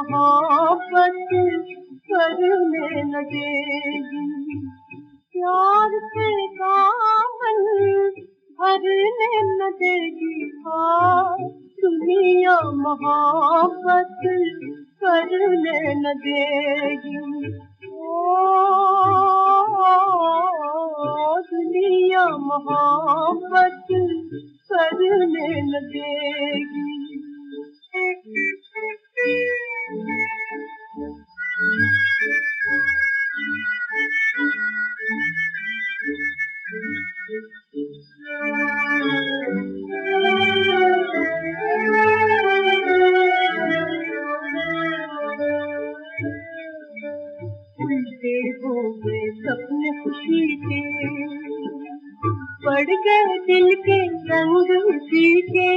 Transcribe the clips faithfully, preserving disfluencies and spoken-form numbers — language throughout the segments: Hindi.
मोहब्बत करने न देगी। प्यार से दामन भरने न देगी। हाँ, दुनिया मोहब्बत करने न देगी। ओ दुनिया मोहब्बत करने न देगी। उल्टे हो गए सपने खुशी के, पड़ गए दिल के रंग उसी के।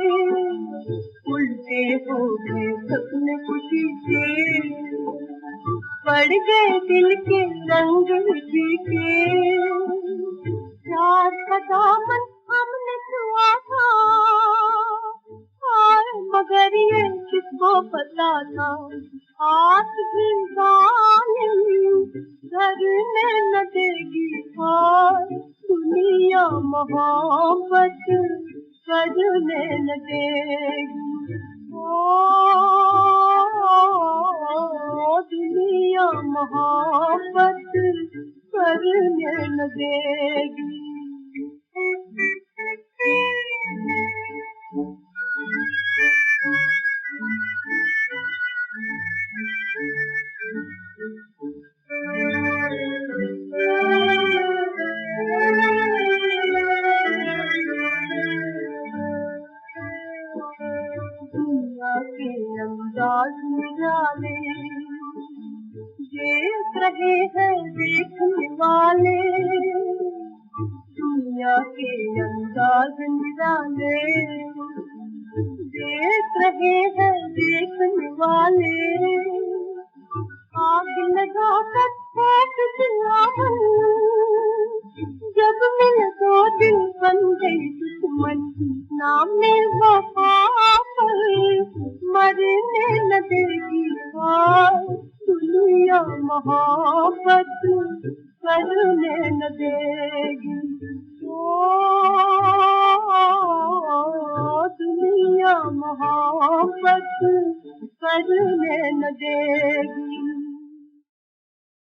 उल्टे हो गए सपने खुशी के, पड़ गए दिल के रंग उसी के। प्यार का दामन हमने छुआ था, और मगर ये किसको पता था। हाथ भी जालिम करने न देगी। और दुनिया मोहब्बत करने न देगी। ओ दुनिया मोहब्बत करने न देगी। दुनिया के अंदाज निराले देख रहे हैं देखने वाले। दुनिया के अंदाज निराले देख रहे हैं देखने वाले। आग लगा कर फेंक दिया मन, जब मिल दो दिल बन गई दुश्मन। नाम में वफा पर मरने न देगी। और दुनिया मोहब्बत करने न देगी। ओ दुनिया मोहब्बत करने न देगी।